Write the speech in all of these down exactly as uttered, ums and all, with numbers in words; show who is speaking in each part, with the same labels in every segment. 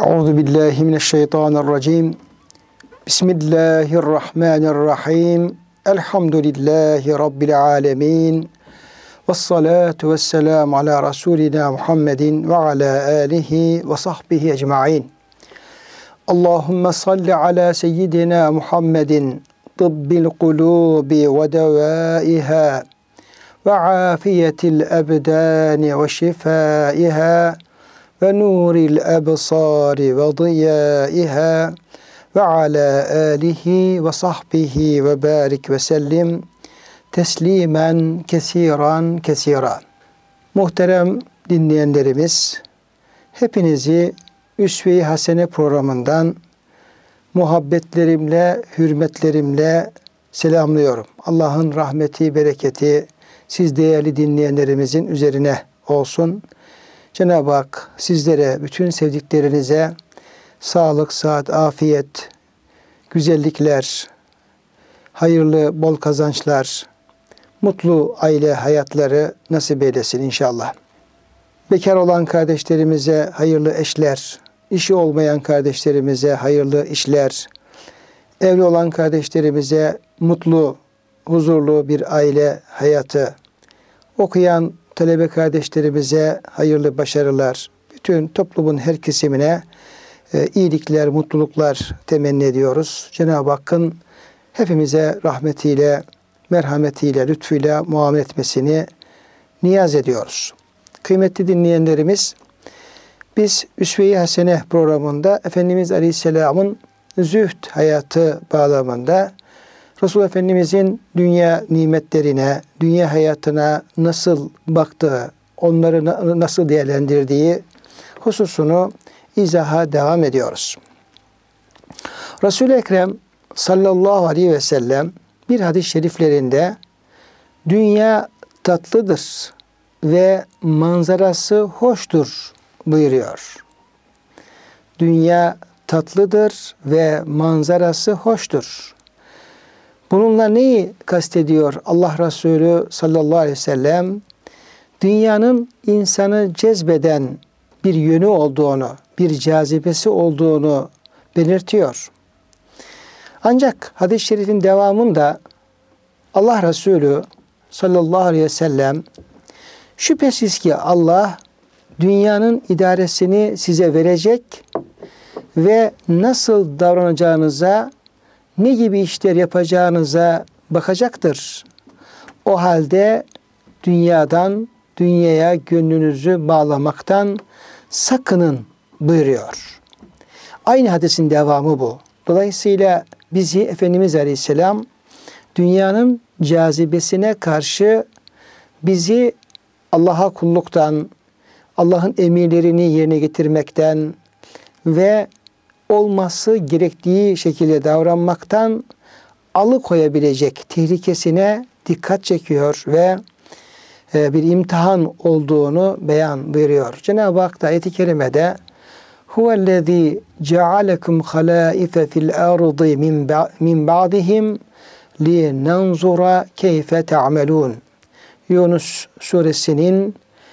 Speaker 1: Euzu billahi mineşşeytanirracim. Bismillahirrahmanirrahim. Elhamdülillahi rabbil alamin. Ves salatu vesselam ala Resulina Muhammedin ve ala alihi ve sahbihi ecmaîn. Allahumme salli ala seyyidina Muhammedin tıbbil kulubi ve devaiha ve afiyetil ebdani ve şifaiha ve nuril ebsari ve diyaiha ve ala alihi ve sahbihi ve barik ve sellim teslimen kesiran kesiran. Muhterem dinleyenlerimiz, hepinizi Üsve-i Hasene programından muhabbetlerimle, hürmetlerimle selamlıyorum. Allah'ın rahmeti, bereketi siz değerli dinleyenlerimizin üzerine olsun. Cenab-ı Hak sizlere, bütün sevdiklerinize sağlık, sıhhat, afiyet, güzellikler, hayırlı, bol kazançlar, mutlu aile hayatları nasip eylesin inşallah. Bekar olan kardeşlerimize hayırlı eşler, işi olmayan kardeşlerimize hayırlı işler, evli olan kardeşlerimize mutlu, huzurlu bir aile hayatı, okuyan talebe kardeşlerimize hayırlı başarılar, bütün toplumun her kesimine e, iyilikler, mutluluklar temenni ediyoruz. Cenab-ı Hakk'ın hepimize rahmetiyle, merhametiyle, lütfuyla muamele etmesini niyaz ediyoruz. Kıymetli dinleyenlerimiz, biz Üsve-i Hasene programında Efendimiz Aleyhisselam'ın zühd hayatı bağlamında Resul Efendimizin dünya nimetlerine, dünya hayatına nasıl baktığı, onları nasıl değerlendirdiği hususunu izaha devam ediyoruz. Resul-i Ekrem sallallahu aleyhi ve sellem bir hadis-i şeriflerinde dünya tatlıdır ve manzarası hoştur buyuruyor. Dünya tatlıdır ve manzarası hoştur. Bununla neyi kastediyor Allah Resulü sallallahu aleyhi ve sellem? Dünyanın insanı cezbeden bir yönü olduğunu, bir cazibesi olduğunu belirtiyor. Ancak hadis-i şerifin devamında Allah Resulü sallallahu aleyhi ve sellem şüphesiz ki Allah dünyanın idaresini size verecek ve nasıl davranacağınıza, ne gibi işler yapacağınıza bakacaktır. O halde dünyadan, dünyaya gönlünüzü bağlamaktan sakının buyuruyor. Aynı hadisin devamı bu. Dolayısıyla bizi Efendimiz Aleyhisselam dünyanın cazibesine karşı bizi Allah'a kulluktan, Allah'ın emirlerini yerine getirmekten ve olması gerektiği şekilde davranmaktan alıkoyabilecek tehlikesine dikkat çekiyor ve bir imtihan olduğunu beyan buyuruyor. Cenab-ı Hak da ayet-i kerimede huvellezî cealekum halâife fil ardı min ba'dihim linenzura keyfe te'amelûn. Yunus suresinin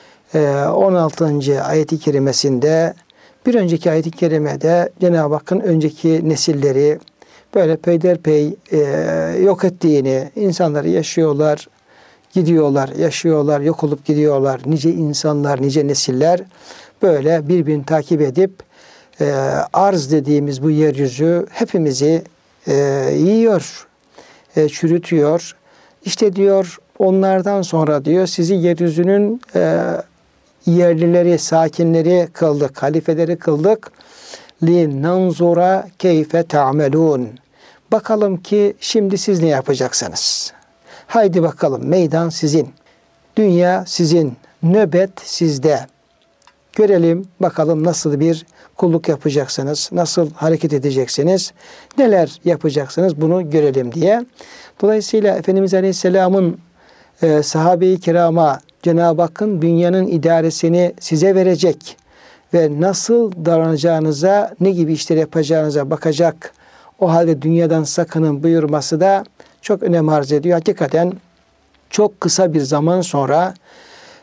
Speaker 1: on altıncı ayet-i kerimesinde, bir önceki ayet-i kerimede Cenab-ı Hakk'ın önceki nesilleri böyle peyderpey e, yok ettiğini, insanları yaşıyorlar, gidiyorlar, yaşıyorlar, yok olup gidiyorlar. Nice insanlar, nice nesiller böyle birbirini takip edip e, arz dediğimiz bu yeryüzü hepimizi e, yiyor, e, çürütüyor. İşte diyor onlardan sonra diyor sizi yeryüzünün e, yerlileri, sakinleri kıldık, halifeleri kıldık. Li nanzura keyfe ta'melun. Bakalım ki şimdi siz ne yapacaksınız? Haydi bakalım, meydan sizin. Dünya sizin, nöbet sizde. Görelim bakalım nasıl bir kulluk yapacaksınız, nasıl hareket edeceksiniz, neler yapacaksınız bunu görelim diye. Dolayısıyla Efendimiz Aleyhisselam'ın e, sahabe-i kirama Cenab-ı Hakk'ın dünyanın idaresini size verecek ve nasıl davranacağınıza, ne gibi işler yapacağınıza bakacak. O halde dünyadan sakının buyurması da çok önem arz ediyor. Hakikaten çok kısa bir zaman sonra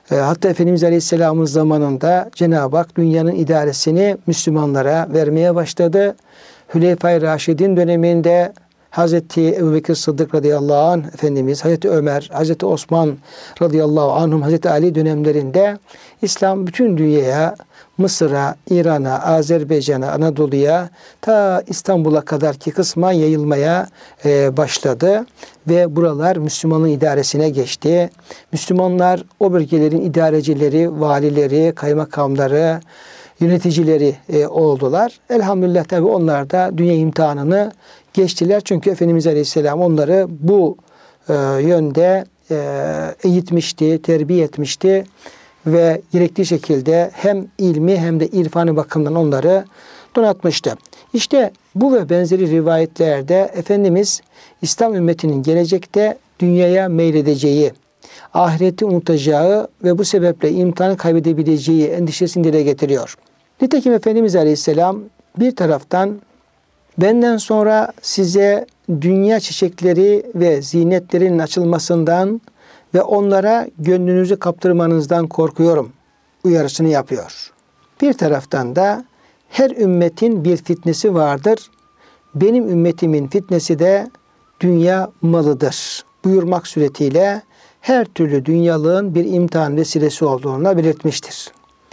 Speaker 1: E, hatta Efendimiz Aleyhisselam'ın zamanında Cenab-ı Hak dünyanın idaresini Müslümanlara vermeye başladı. Hülefai Raşidin döneminde Hazreti Ebubekir Sıddık radıyallahu anh Efendimiz, Hazreti Ömer, Hazreti Osman radıyallahu anhum, Hazreti Ali dönemlerinde İslam bütün dünyaya, Mısır'a, İran'a, Azerbaycan'a, Anadolu'ya, ta İstanbul'a kadar ki kısma yayılmaya e, başladı. Ve buralar Müslümanın idaresine geçti. Müslümanlar o bölgelerin idarecileri, valileri, kaymakamları, yöneticileri e, oldular. Elhamdülillah tabi onlar da dünya imtihanını geçtiler. Çünkü Efendimiz Aleyhisselam onları bu e, yönde e, eğitmişti, terbiye etmişti ve gerektiği şekilde hem ilmi hem de irfanı bakımından onları donatmıştı. İşte bu ve benzeri rivayetlerde Efendimiz İslam ümmetinin gelecekte dünyaya meyledeceği, ahireti unutacağı ve bu sebeple imtihanı kaybedebileceği endişesini dile getiriyor. Nitekim Efendimiz Aleyhisselam bir taraftan benden sonra size dünya çiçekleri ve zinetlerin açılmasından ve onlara gönlünüzü kaptırmanızdan korkuyorum uyarısını yapıyor. Bir taraftan da her ümmetin bir fitnesi vardır. Benim ümmetimin fitnesi de dünya malıdır buyurmak suretiyle her türlü dünyalığın bir imtihan vesilesi olduğunu belirtmiştir.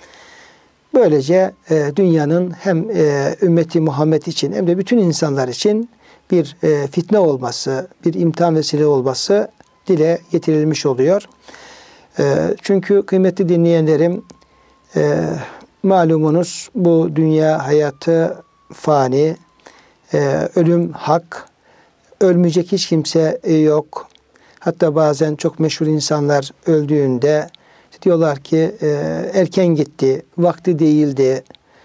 Speaker 1: Böylece e, dünyanın hem e, ümmeti Muhammed için hem de bütün insanlar için bir e, fitne olması, bir imtihan vesile olması dile getirilmiş oluyor. E, çünkü kıymetli dinleyenlerim, e, malumunuz bu dünya hayatı fani, e, ölüm hak, ölmeyecek hiç kimse yok. Hatta bazen çok meşhur insanlar öldüğünde diyorlar ki e, erken gitti, vakti değildi,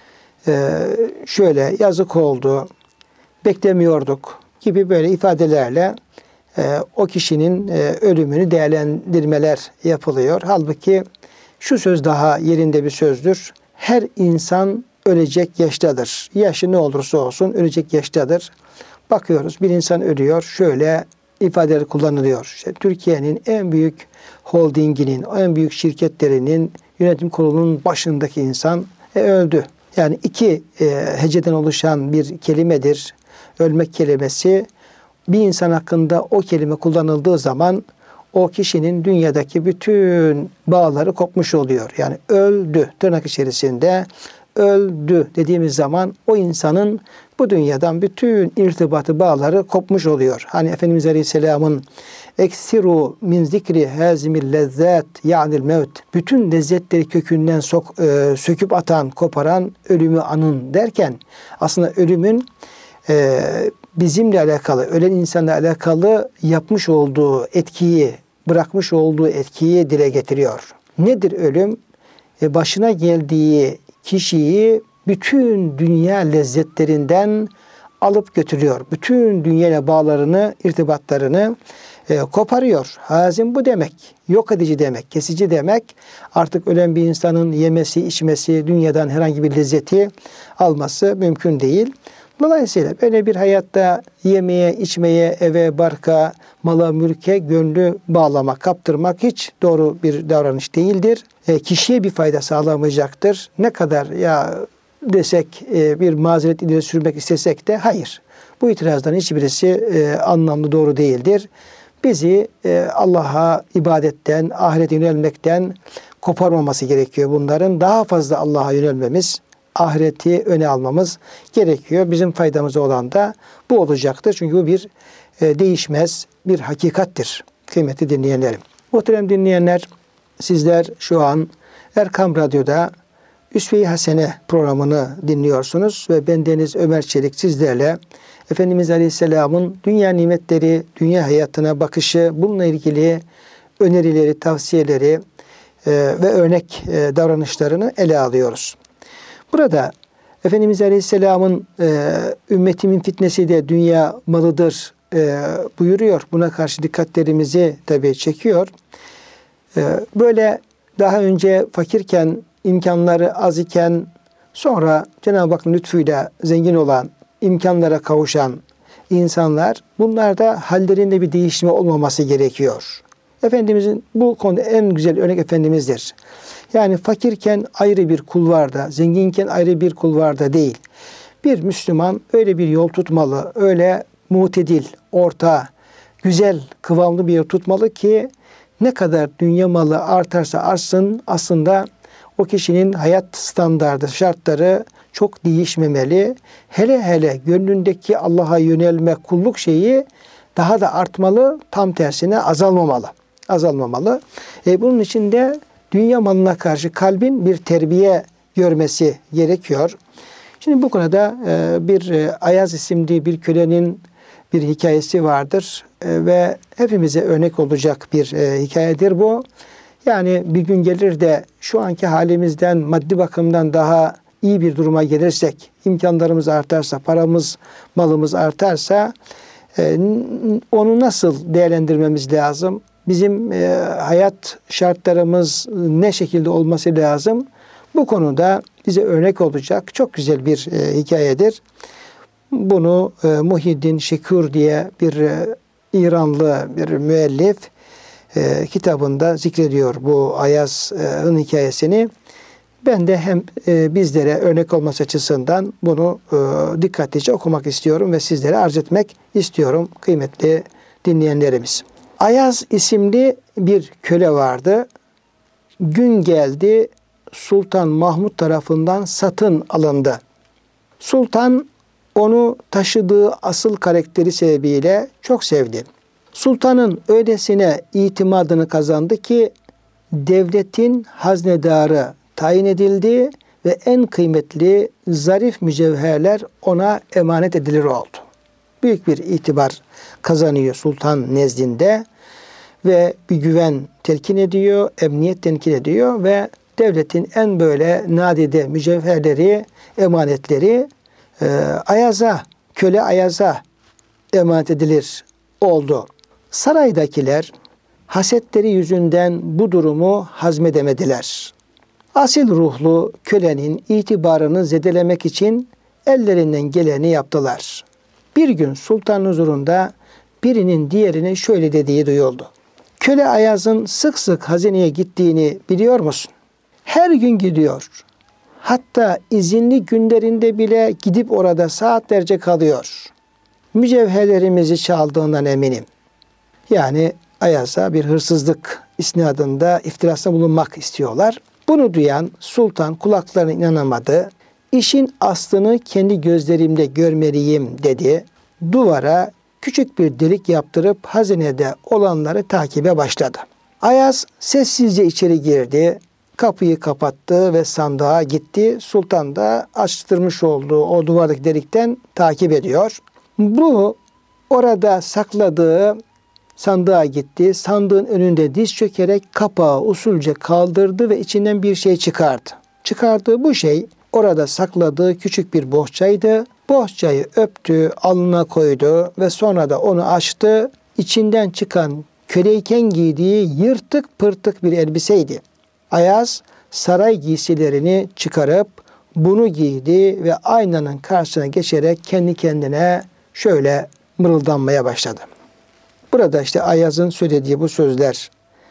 Speaker 1: e, şöyle yazık oldu, beklemiyorduk gibi böyle ifadelerle e, o kişinin e, ölümünü değerlendirmeler yapılıyor. Halbuki şu söz daha yerinde bir sözdür. Her insan ölecek yaştadır. Yaşı ne olursa olsun ölecek yaştadır. Bakıyoruz bir insan ölüyor, şöyle ifadeler kullanılıyor. İşte Türkiye'nin en büyük holdinginin, en büyük şirketlerinin yönetim kurulunun başındaki insan e, öldü. Yani iki e, heceden oluşan bir kelimedir. Ölmek kelimesi. Bir insan hakkında o kelime kullanıldığı zaman o kişinin dünyadaki bütün bağları kopmuş oluyor. Yani öldü tırnak içerisinde öldü dediğimiz zaman o insanın bu dünyadan bütün irtibatı, bağları kopmuş oluyor. Hani Efendimiz Aleyhisselam'ın eksiru min zikri hazimil lezzat ya'nil mevt. Bütün lezzetleri kökünden sok, e, söküp atan, koparan ölümü anın derken aslında ölümün e, bizimle alakalı, ölen insanla alakalı yapmış olduğu etkiyi, bırakmış olduğu etkiyi dile getiriyor. Nedir ölüm? E, başına geldiği kişiyi bütün dünya lezzetlerinden alıp götürüyor. Bütün dünyayla bağlarını, irtibatlarını e, koparıyor. Hazim bu demek. Yok edici demek, kesici demek. Artık ölen bir insanın yemesi, içmesi, dünyadan herhangi bir lezzeti alması mümkün değil. Dolayısıyla böyle bir hayatta yemeye, içmeye, eve, barka, mala, mülke, gönlü bağlamak, kaptırmak hiç doğru bir davranış değildir. E, kişiye bir fayda sağlamayacaktır. Ne kadar ya desek, e, bir mazeret ileri sürmek istesek de hayır. Bu itirazların hiçbirisi e, anlamlı doğru değildir. Bizi e, Allah'a ibadetten, ahirete yönelmekten koparmaması gerekiyor bunların. Daha fazla Allah'a yönelmemiz, ahireti öne almamız gerekiyor. Bizim faydamıza olan da bu olacaktır. Çünkü bu bir e, değişmez bir hakikattir. Kıymetli dinleyenlerim. Muhterem dinleyenler, sizler şu an Erkam Radyo'da Üsve-i Hasene programını dinliyorsunuz ve bendeniz Ömer Çelik sizlerle Efendimiz Aleyhisselam'ın dünya nimetleri, dünya hayatına bakışı, bununla ilgili önerileri, tavsiyeleri e, ve örnek e, davranışlarını ele alıyoruz. Burada Efendimiz Aleyhisselam'ın e, ümmetimin fitnesi de dünya malıdır e, buyuruyor. Buna karşı dikkatlerimizi tabii çekiyor. E, böyle daha önce fakirken, imkanları az iken, sonra Cenab-ı Hakk'ın lütfuyla zengin olan, imkanlara kavuşan insanlar, bunlarda hallerinde bir değişme olmaması gerekiyor. Efendimizin bu konuda en güzel örnek Efendimiz'dir. Yani fakirken ayrı bir kulvarda, zenginken ayrı bir kulvarda değil. Bir Müslüman öyle bir yol tutmalı, öyle mutedil, orta, güzel, kıvamlı bir yol tutmalı ki ne kadar dünya malı artarsa artsın aslında o kişinin hayat standardı, şartları çok değişmemeli. Hele hele gönlündeki Allah'a yönelme, kulluk şeyi daha da artmalı, tam tersine azalmamalı. Azalmamalı. E bunun için de dünya malına karşı kalbin bir terbiye görmesi gerekiyor. Şimdi bu konuda e, bir e, Ayaz isimli bir kölenin bir hikayesi vardır e, ve hepimize örnek olacak bir e, hikayedir bu. Yani bir gün gelir de şu anki halimizden maddi bakımdan daha iyi bir duruma gelirsek, imkanlarımız artarsa, paramız, malımız artarsa e, onu nasıl değerlendirmemiz lazım? Bizim e, hayat şartlarımız ne şekilde olması lazım? Bu konuda bize örnek olacak çok güzel bir e, hikayedir. Bunu e, Muhyiddin Şekur diye bir e, İranlı bir müellif e, kitabında zikrediyor bu Ayaz'ın hikayesini. Ben de hem e, bizlere örnek olması açısından bunu e, dikkatlice okumak istiyorum ve sizlere arz etmek istiyorum kıymetli dinleyenlerimiz. Ayaz isimli bir köle vardı. Gün geldi, Sultan Mahmud tarafından satın alındı. Sultan onu taşıdığı asıl karakteri sebebiyle çok sevdi. Sultanın öylesine itimadını kazandı ki devletin haznedarı tayin edildi ve en kıymetli zarif mücevherler ona emanet edilir oldu. Büyük bir itibar kazanıyor sultan nezdinde ve bir güven telkin ediyor, emniyet telkin ediyor ve devletin en böyle nadide mücevherleri, emanetleri e, Ayaz'a, köle Ayaz'a emanet edilir oldu. Saraydakiler hasetleri yüzünden bu durumu hazmedemediler. Asil ruhlu kölenin itibarını zedelemek için ellerinden geleni yaptılar. Bir gün sultanın huzurunda birinin diğerine şöyle dediği duyuldu. Köle Ayaz'ın sık sık hazineye gittiğini biliyor musun? Her gün gidiyor. Hatta izinli günlerinde bile gidip orada saatlerce kalıyor. Mücevherlerimizi çaldığından eminim. Yani Ayaz'a bir hırsızlık isnadında iftirasında bulunmak istiyorlar. Bunu duyan sultan kulaklarına inanamadı. İşin aslını kendi gözlerimle görmeliyim dedi. Duvara küçük bir delik yaptırıp hazinede olanları takibe başladı. Ayaz sessizce içeri girdi. Kapıyı kapattı ve sandığa gitti. Sultan da açtırmış olduğu o duvardaki delikten takip ediyor. Bu orada sakladığı sandığa gitti. Sandığın önünde diz çökerek kapağı usulca kaldırdı ve içinden bir şey çıkardı. Çıkardığı bu şey orada sakladığı küçük bir bohçaydı. Bohçayı öptü, alnına koydu ve sonra da onu açtı. İçinden çıkan köleyken giydiği yırtık pırtık bir elbiseydi. Ayaz saray giysilerini çıkarıp bunu giydi ve aynanın karşısına geçerek kendi kendine şöyle mırıldanmaya başladı. Burada işte Ayaz'ın söylediği bu sözler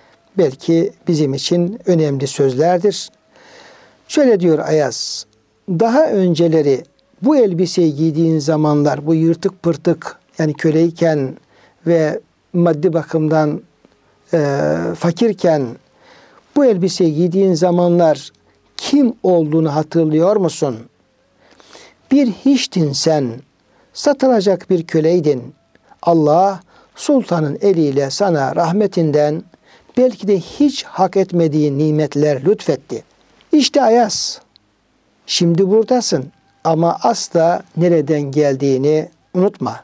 Speaker 1: belki bizim için önemli sözlerdir. Şöyle diyor Ayaz, daha önceleri bu elbiseyi giydiğin zamanlar, bu yırtık pırtık yani köleyken ve maddi bakımdan e, fakirken bu elbiseyi giydiğin zamanlar kim olduğunu hatırlıyor musun? Bir hiçtin sen, satılacak bir köleydin. Allah sultanın eliyle sana rahmetinden belki de hiç hak etmediğin nimetler lütfetti. İşte Ayaz, şimdi buradasın ama asla nereden geldiğini unutma.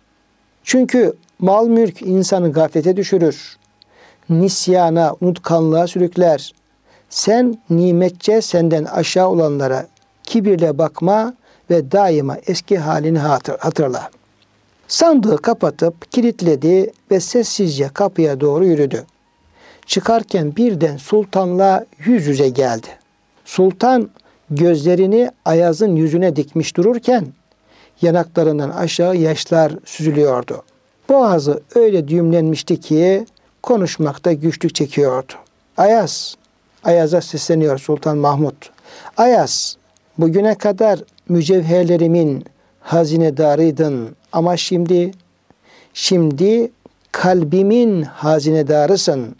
Speaker 1: Çünkü mal mülk insanı gaflete düşürür. Nisyana, unutkanlığa sürükler. Sen nimetçe senden aşağı olanlara kibirle bakma ve daima eski halini hatırla. Sandığı kapatıp kilitledi ve sessizce kapıya doğru yürüdü. Çıkarken birden sultanla yüz yüze geldi. Sultan gözlerini Ayaz'ın yüzüne dikmiş dururken yanaklarından aşağı yaşlar süzülüyordu. Boğazı öyle düğümlenmişti ki konuşmakta güçlük çekiyordu. Ayaz, Ayaz'a sesleniyor Sultan Mahmud. Ayaz, bugüne kadar mücevherlerimin hazinedarıydın ama şimdi, şimdi kalbimin hazinedarısın.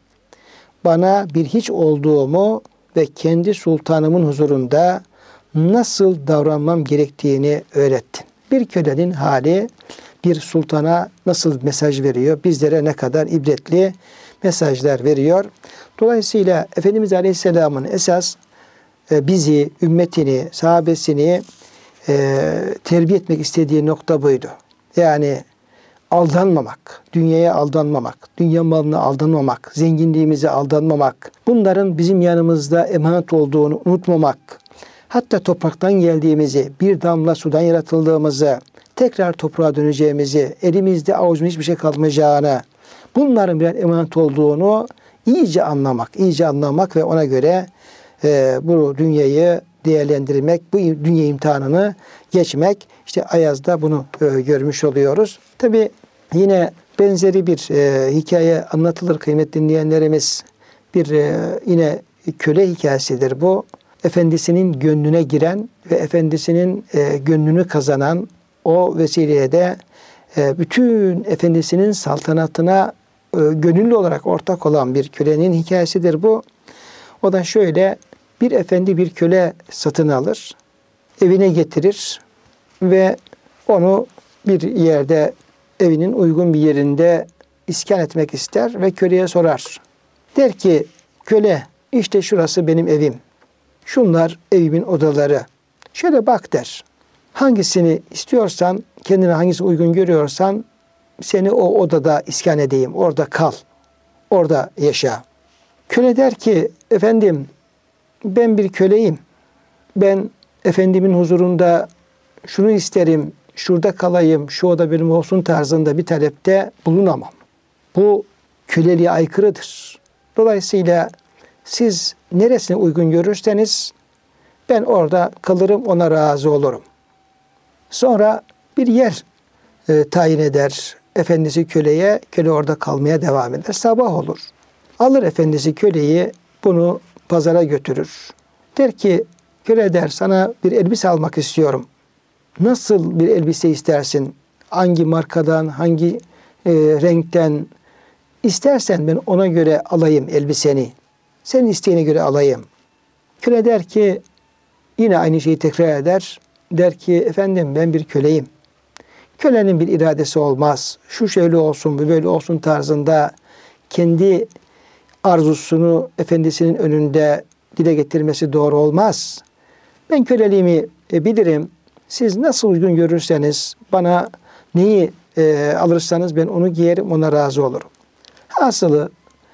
Speaker 1: Bana bir hiç olduğumu ve kendi sultanımın huzurunda nasıl davranmam gerektiğini öğrettin. Bir kölenin hali bir sultana nasıl mesaj veriyor? Bizlere ne kadar ibretli mesajlar veriyor. Dolayısıyla Efendimiz Aleyhisselam'ın esas e, bizi, ümmetini, sahabesini e, terbiye etmek istediği nokta buydu. Yani aldanmamak, dünyaya aldanmamak, dünya malına aldanmamak, zenginliğimize aldanmamak, bunların bizim yanımızda emanet olduğunu unutmamak, hatta topraktan geldiğimizi, bir damla sudan yaratıldığımızı, tekrar toprağa döneceğimizi, elimizde avucumuzda hiçbir şey kalmayacağını, bunların birer emanet olduğunu iyice anlamak, iyice anlamak ve ona göre e, bu dünyayı değerlendirmek, bu dünya imtihanını geçmek. İşte Ayaz'da bunu e, görmüş oluyoruz. Tabi yine benzeri bir e, hikaye anlatılır kıymetli dinleyenlerimiz. Bir e, yine köle hikayesidir bu. Efendisinin gönlüne giren ve efendisinin e, gönlünü kazanan, o vesileyle de e, bütün efendisinin saltanatına e, gönüllü olarak ortak olan bir kölenin hikayesidir bu. O da şöyle: bir efendi bir köle satın alır, evine getirir ve onu bir yerde, evinin uygun bir yerinde iskan etmek ister ve köleye sorar. Der ki köle, işte şurası benim evim. Şunlar evimin odaları. Şöyle bak der. Hangisini istiyorsan, kendine hangisi uygun görüyorsan seni o odada iskan edeyim. Orada kal. Orada yaşa. Köle der ki efendim ben bir köleyim. Ben efendimin huzurunda şunu isterim, şurada kalayım, şu oda benim olsun tarzında bir talepte bulunamam. Bu köleliğe aykırıdır. Dolayısıyla siz neresine uygun görürseniz ben orada kalırım, ona razı olurum. Sonra bir yer e, tayin eder efendisi köleye, köle orada kalmaya devam eder. Sabah olur. Alır efendisi köleyi, bunu pazara götürür. Der ki köle der sana bir elbise almak istiyorum. Nasıl bir elbise istersin? Hangi markadan, hangi e, renkten istersen ben ona göre alayım elbiseni. Senin isteğine göre alayım. Köle der ki yine aynı şeyi tekrar eder. Der ki efendim ben bir köleyim. Kölenin bir iradesi olmaz. Şu şöyle olsun, bu böyle olsun tarzında kendi arzusunu efendisinin önünde dile getirmesi doğru olmaz. Ben köleliğimi e, bilirim. Siz nasıl uygun görürseniz, bana neyi e, alırsanız ben onu giyerim, ona razı olurum. Hasılı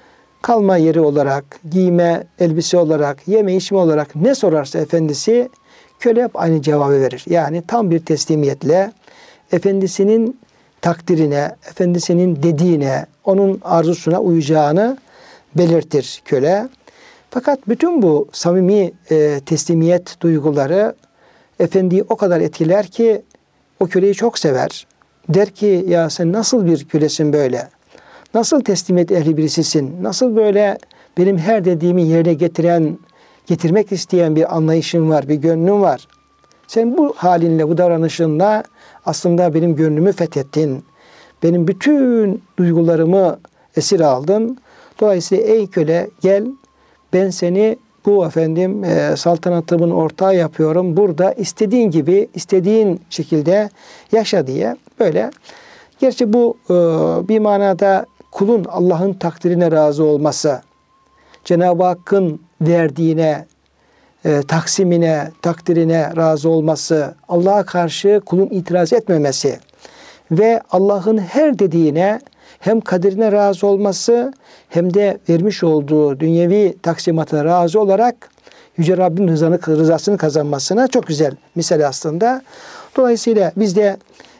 Speaker 1: kalma yeri olarak, giyme, elbise olarak, yeme içme olarak ne sorarsa efendisi, köle hep aynı cevabı verir. Yani tam bir teslimiyetle efendisinin takdirine, efendisinin dediğine, onun arzusuna uyacağını belirtir köle. Fakat bütün bu samimi e, teslimiyet duyguları efendiyi o kadar etkiler ki o köleyi çok sever. Der ki ya sen nasıl bir kölesin böyle? Nasıl teslimiyet ehli birisisin? Nasıl böyle benim her dediğimi yerine getiren, getirmek isteyen bir anlayışın var, bir gönlün var. Sen bu halinle, bu davranışınla aslında benim gönlümü fethettin. Benim bütün duygularımı esir aldın. Dolayısıyla ey köle gel, ben seni bu efendim e, saltanatımın ortağı yapıyorum. Burada istediğin gibi, istediğin şekilde yaşa diye böyle. Gerçi bu e, bir manada kulun Allah'ın takdirine razı olması, Cenab-ı Hakk'ın verdiğine, e, taksimine, takdirine razı olması, Allah'a karşı kulun itiraz etmemesi ve Allah'ın her dediğine hem kaderine razı olması hem de vermiş olduğu dünyevi taksimata razı olarak Yüce Rabbin rızasını kazanmasına çok güzel misal aslında. Dolayısıyla biz de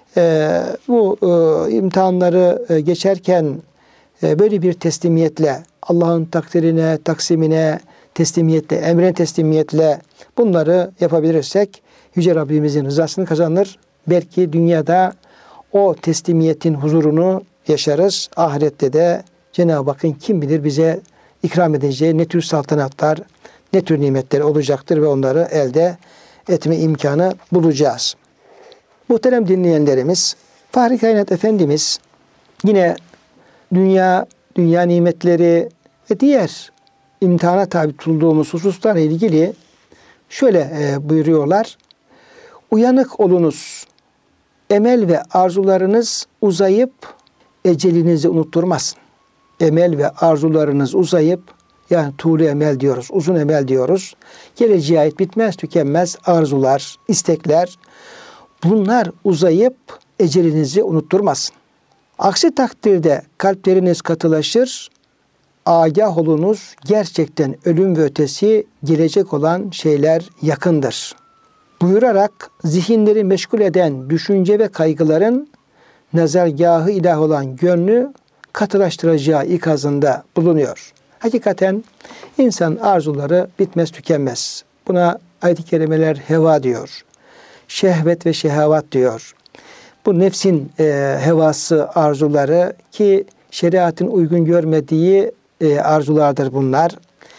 Speaker 1: e, bu e, imtihanları e, geçerken e, böyle bir teslimiyetle, Allah'ın takdirine, taksimine teslimiyetle, emrine teslimiyetle bunları yapabilirsek Yüce Rabbimizin rızasını kazanır. Belki dünyada o teslimiyetin huzurunu yaşarız. Ahirette de Cenab-ı Hakk'ın kim bilir bize ikram edeceği ne tür saltanatlar, ne tür nimetler olacaktır ve onları elde etme imkanı bulacağız. Muhterem dinleyenlerimiz, Fahri Kainat Efendimiz yine dünya, dünya nimetleri ve diğer imtihana tabi tutulduğumuz hususlarla ilgili şöyle e, buyuruyorlar. Uyanık olunuz, emel ve arzularınız uzayıp ecelinizi unutturmasın. Emel ve arzularınız uzayıp, yani tuğlu emel diyoruz, uzun emel diyoruz. Geleceğe ait bitmez tükenmez arzular, istekler, bunlar uzayıp ecelinizi unutturmasın. Aksi takdirde kalpleriniz katılaşır, agah olunuz, gerçekten ölüm ve ötesi gelecek olan şeyler yakındır. Buyurarak zihinleri meşgul eden düşünce ve kaygıların nazargahı ilah olan gönlü katılaştıracağı ikazında bulunuyor. Hakikaten insan arzuları bitmez tükenmez. Buna ayet-i kerimeler heva diyor. Şehvet ve şehavat diyor. Bu nefsin e, hevası, arzuları ki şeriatın uygun görmediği e, arzulardır bunlar.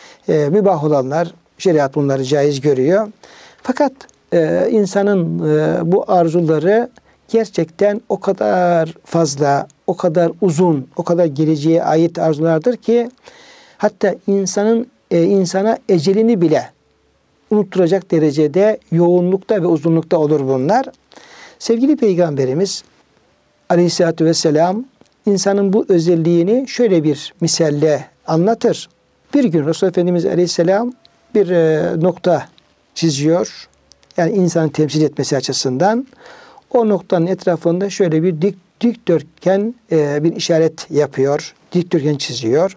Speaker 1: E, mübah olanlar, şeriat bunları caiz görüyor. Fakat e, insanın e, bu arzuları gerçekten o kadar fazla, o kadar uzun, o kadar geleceğe ait arzulardır ki hatta insanın e, insana ecelini bile unutturacak derecede yoğunlukta ve uzunlukta olur bunlar. Sevgili Peygamberimiz Aleyhisselatü Vesselam insanın bu özelliğini şöyle bir misalle anlatır. Bir gün Resulullah Efendimiz Aleyhisselam bir e, nokta çiziyor. Yani insanı temsil etmesi açısından. O noktanın etrafında şöyle bir dik, dikdörtgen e, bir işaret yapıyor. Dikdörtgen çiziyor.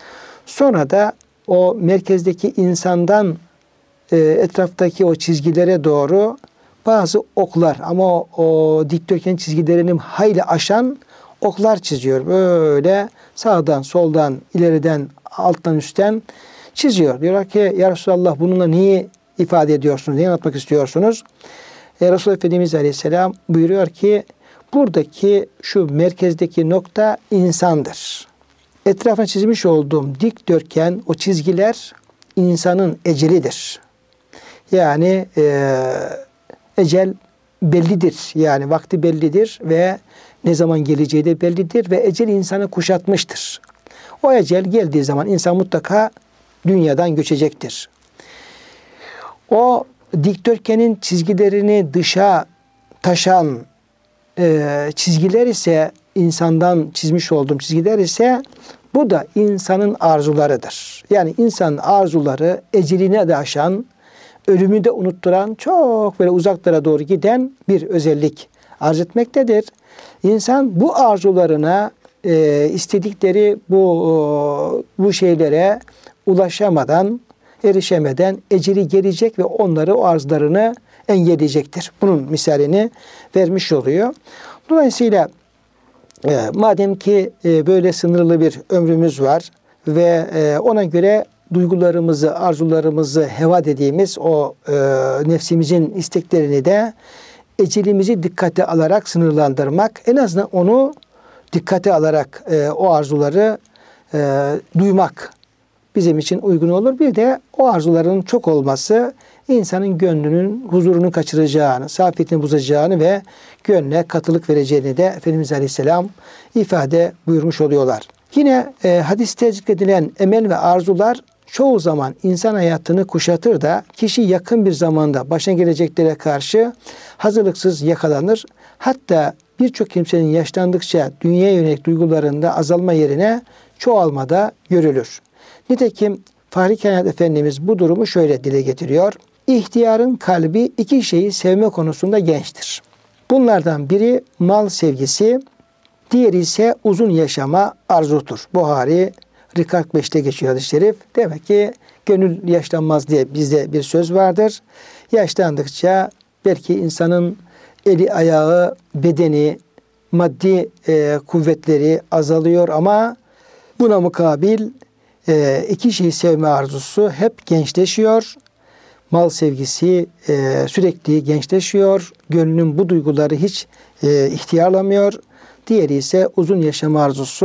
Speaker 1: Sonra da o merkezdeki insandan e, etraftaki o çizgilere doğru bazı oklar ama o, o dikdörtgen çizgilerini hayli aşan oklar çiziyor. Böyle sağdan, soldan, ileriden, alttan, üstten çiziyor. Diyorlar ki ya Resulallah bununla neyi ifade ediyorsunuz, neyi anlatmak istiyorsunuz? E, Resulullah Efendimiz Aleyhisselam buyuruyor ki buradaki şu merkezdeki nokta insandır. Etrafına çizmiş olduğum dikdörtgen, o çizgiler insanın ecelidir. Yani e, ecel bellidir. Yani vakti bellidir ve ne zaman geleceği de bellidir ve ecel insanı kuşatmıştır. O ecel geldiği zaman insan mutlaka dünyadan göçecektir. O dikdörtgenin çizgilerini dışa taşan e, çizgiler ise insandan çizmiş olduğum çizgiler ise bu da insanın arzularıdır. Yani insanın arzuları eceline de aşan, ölümü de unutturan, çok böyle uzaklara doğru giden bir özellik arz etmektedir. İnsan bu arzularına, e, istedikleri bu bu şeylere ulaşamadan, erişemeden eceli gelecek ve onları, o arzularını engelleyecektir. Bunun misalini vermiş oluyor. Dolayısıyla e, madem ki e, böyle sınırlı bir ömrümüz var ve e, ona göre duygularımızı, arzularımızı, heva dediğimiz o e, nefsimizin isteklerini de ecelimizi dikkate alarak sınırlandırmak, en azından onu dikkate alarak e, o arzuları e, duymak bizim için uygun olur. Bir de o arzuların çok olması insanın gönlünün huzurunu kaçıracağını, safiyetini bozacağını ve gönle katılık vereceğini de Efendimiz Aleyhisselam ifade buyurmuş oluyorlar. Yine e, hadiste zikredilen emel ve arzular çoğu zaman insan hayatını kuşatır da kişi yakın bir zamanda başına geleceklere karşı hazırlıksız yakalanır. Hatta birçok kimsenin yaşlandıkça dünyaya yönelik duygularında azalma yerine çoğalmada görülür. Nitekim Fahri Kainat Efendimiz bu durumu şöyle dile getiriyor. İhtiyarın kalbi iki şeyi sevme konusunda gençtir. Bunlardan biri mal sevgisi, diğeri ise uzun yaşama arzudur. Buhari kırk beşte geçiyor hadis-i şerif. Demek ki gönül yaşlanmaz diye bizde bir söz vardır. Yaşlandıkça belki insanın eli, ayağı, bedeni, maddi e, kuvvetleri azalıyor ama buna mukabil e, iki şeyi sevme arzusu hep gençleşiyor. Mal sevgisi e, sürekli gençleşiyor. Gönlünün bu duyguları hiç e, ihtiyarlamıyor. Diğeri ise uzun yaşama arzusu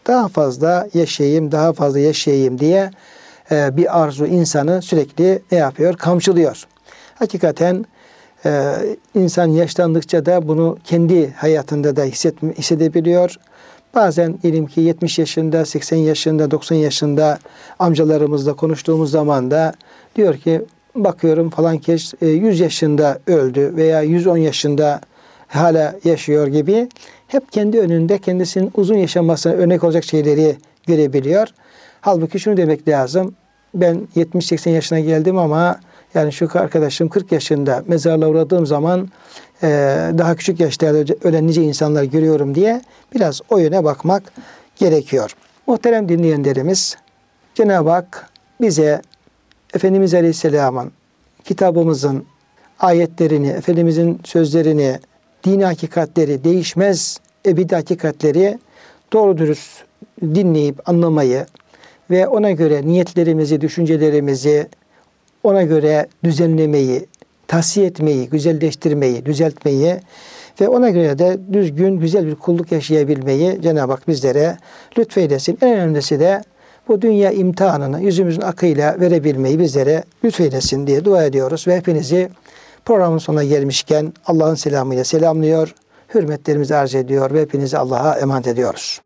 Speaker 1: daha fazla yaşayayım, daha fazla yaşayayım diye e, bir arzu insanı sürekli ne yapıyor? Kamçılıyor. Hakikaten e, insan yaşlandıkça da bunu kendi hayatında da hisset, hissedebiliyor. Bazen diyelim ki yetmiş yaşında, seksen yaşında, doksan yaşında amcalarımızla konuştuğumuz zaman da diyor ki bakıyorum falan kez yüz yaşında öldü veya yüz on yaşında hala yaşıyor gibi. Hep kendi önünde kendisinin uzun yaşamasına örnek olacak şeyleri görebiliyor. Halbuki şunu demek lazım. Ben yetmiş seksen yaşına geldim ama yani şu arkadaşım kırk yaşında mezarlığa uğradığım zaman e, daha küçük yaşlarda ölen nice insanlar görüyorum diye biraz o yöne bakmak gerekiyor. Muhterem dinleyenlerimiz, Cenab-ı Hak bize Efendimiz Aleyhisselam'ın, kitabımızın ayetlerini, Efendimizin sözlerini, dini hakikatleri, değişmez ebedi hakikatleri doğru dürüst dinleyip anlamayı ve ona göre niyetlerimizi, düşüncelerimizi ona göre düzenlemeyi, tahsiye etmeyi, güzelleştirmeyi, düzeltmeyi ve ona göre de düzgün, güzel bir kulluk yaşayabilmeyi Cenab-ı Hak bizlere lütfeylesin. En önemlisi de bu dünya imtihanını yüzümüzün akıyla verebilmeyi bizlere lütfeylesin diye dua ediyoruz. Ve hepinizi programın sonuna gelmişken Allah'ın selamıyla selamlıyor, hürmetlerimizi arz ediyor ve hepinizi Allah'a emanet ediyoruz.